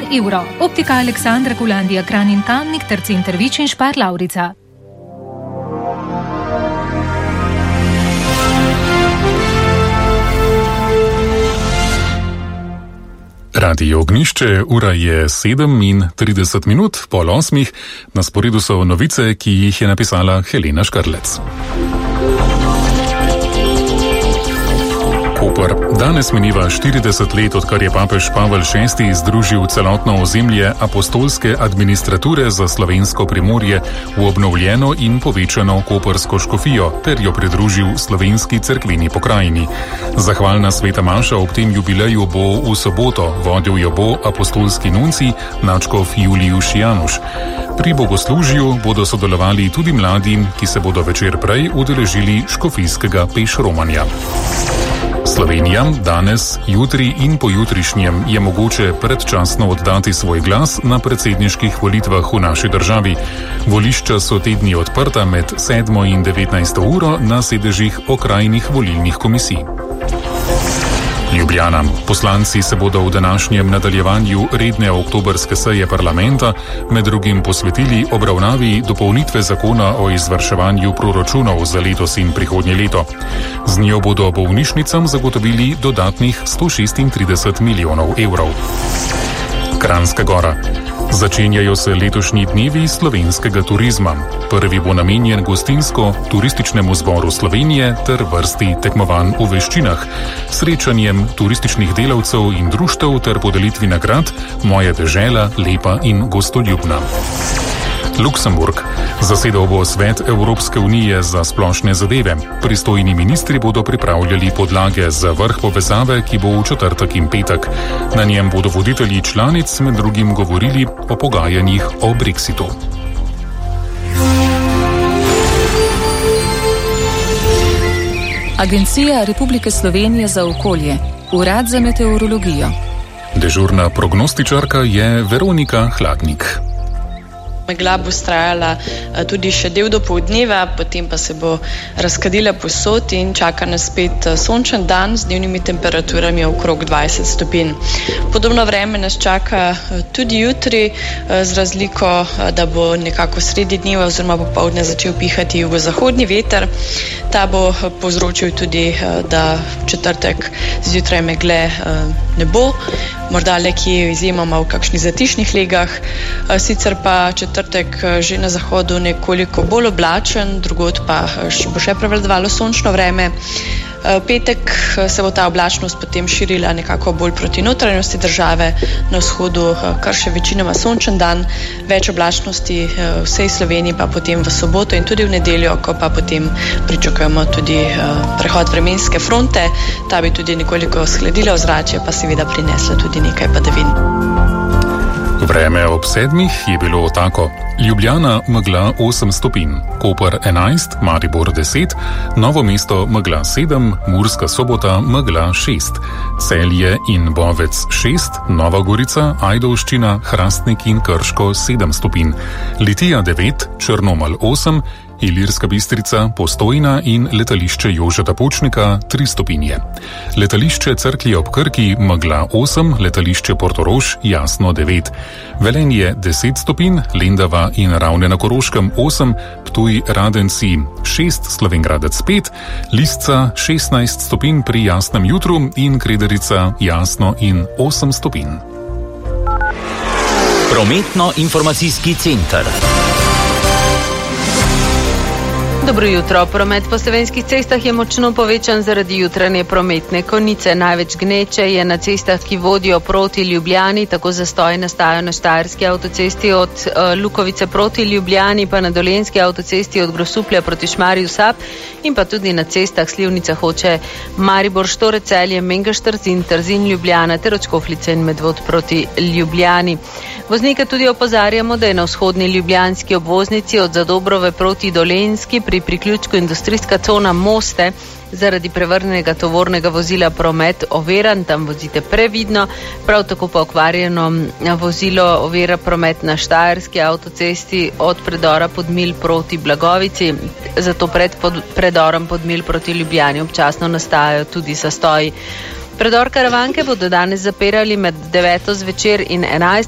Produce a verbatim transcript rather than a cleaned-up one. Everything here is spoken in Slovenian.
evro. Optika Aleksandra Kulandija, Kranj in Kamnik ter Center Vič in Špar Lavrica. Radio Ognjišče, ura je sedem in trideset minut, pol osmih. Na sporedu so novice, ki jih je napisala Helena Škrlec. Koper. Danes mineva štirideset let, odkar je papež Pavel šesti združil celotno ozemlje apostolske administrature za slovensko primorje v obnovljeno in povečano koprsko škofijo ter jo pridružil slovenski cerkveni pokrajini. Zahvalna sveta maša ob tem jubileju bo v soboto, vodil jo bo apostolski nuncij nadškof Julijuš Januš. Pri bogoslužju bodo sodelovali tudi mladi, ki se bodo večer prej udeležili škofijskega pešromanja. Slovenija danes, jutri in pojutrišnjem je mogoče predčasno oddati svoj glas na predsedniških volitvah v naši državi. Volišča so te dni odprta med sedmo in devetnajsto uro na sedežih okrajnih volilnih komisij. Ljubljana. Poslanci se bodo v današnjem nadaljevanju redne oktobrske seje parlamenta med drugim posvetili obravnavi dopolnitve zakona o izvrševanju proračunov za letos in prihodnje leto. Z njo bodo bolnišnicam zagotovili dodatnih sto šestintrideset milijonov evrov. Kranjska Gora. Začenjajo se letošnji dnevi slovenskega turizma. Prvi bo namenjen gostinsko-turističnemu zboru Slovenije ter vrsti tekmovanj v veščinah, srečanjem turističnih delavcev in društev ter podelitvi nagrad Moja dežela, lepa in gostoljubna. Luksemburg. Zasedal bo svet Evropske unije za splošne zadeve. Pristojni ministri bodo pripravljali podlage za vrh povezave, ki bo v četrtek in petek. Na njem bodo voditelji članic med drugim govorili o pogajanjih o Brexitu. Agencija Republike Slovenije za okolje. Urad za meteorologijo. Dežurna prognostičarka je Veronika Hladnik. Megla bo trajala tudi še del dopoldneva, potem pa se bo razkadila povsod in čaka nas spet sončen dan z dnevnimi temperaturami okrog dvajset stopinj. Podobno vreme nas čaka tudi jutri, z razliko, da bo nekako sredi dneva oziroma popoldne začel pihati jugozahodni veter. Ta bo povzročil tudi, da v četrtek zjutraj megle ne bo, morda le kje izjemoma v kakšnih zatišnih legah, sicer pa četrtek že na zahodu nekoliko bolj oblačen, drugod pa bo še prevladovalo sončno vreme. V petek se bo ta oblačnost potem širila nekako bolj proti notranjosti države, na vzhodu kar še večinoma sončen dan, več oblačnosti v vsej Sloveniji pa potem v soboto in tudi v nedeljo, ko pa potem pričakujemo tudi prehod vremenske fronte. Ta bi tudi nekoliko shladila ozračje, pa seveda prinesla tudi nekaj padavin. Vreme ob sedmih je bilo tako. Ljubljana megla osem stopinj, Koper enajst, Maribor deset, Novo mesto megla sedem, Murska Sobota megla šest, Celje in Bovec šest, Nova Gorica, Ajdovščina, Hrastnik in Krško sedem stopinj, Litija devet, Črnomelj osem, Ilirska Bistrica, Postojna in letališče Jožeta Pučnika tri stopinje. Letališče Cerklje ob Krki megla osem, letališče Portorož jasno devet, Velenje deset stopinj, Lendava in Ravne na Koroškem osem, Ptuj Radenci šest, Slovenjgradec pet, Lisca šestnajst stopinj pri jasnem jutru in Krederica jasno in osem stopinj. Prometno-informacijski center. Dobro jutro. Promet po slovenskih cestah je močno povečan zaradi jutranje prometne konice. Največ gneče je na cestah, ki vodijo proti Ljubljani, tako zastoji nastajajo na Štajerski avtocesti od uh, Lukovice proti Ljubljani, pa na Dolenjski avtocesti od Grosuplja proti Šmarju Sap in pa tudi na cestah Slivnica Hoče, Maribor, Štore, Celje, Mengeš, Trzin, Trzin, Ljubljana ter od Škofljice in Medvod proti Ljubljani. Voznike tudi opozarjamo, da je na vzhodni ljubljanski obvoznici od Zadobrove proti Dolenjski pri priključku industrijska cona Moste zaradi prevrnenega tovornega vozila promet oviran, tam vozite previdno, prav tako pa okvarjeno vozilo ovira promet na Štajerski avtocesti od predora Podmilj proti Blagovici, zato pred pod, predorom Podmilj proti Ljubljani občasno nastajajo tudi zastoji. Predor Karavanke bodo danes zapirali med deveto zvečer in enajsto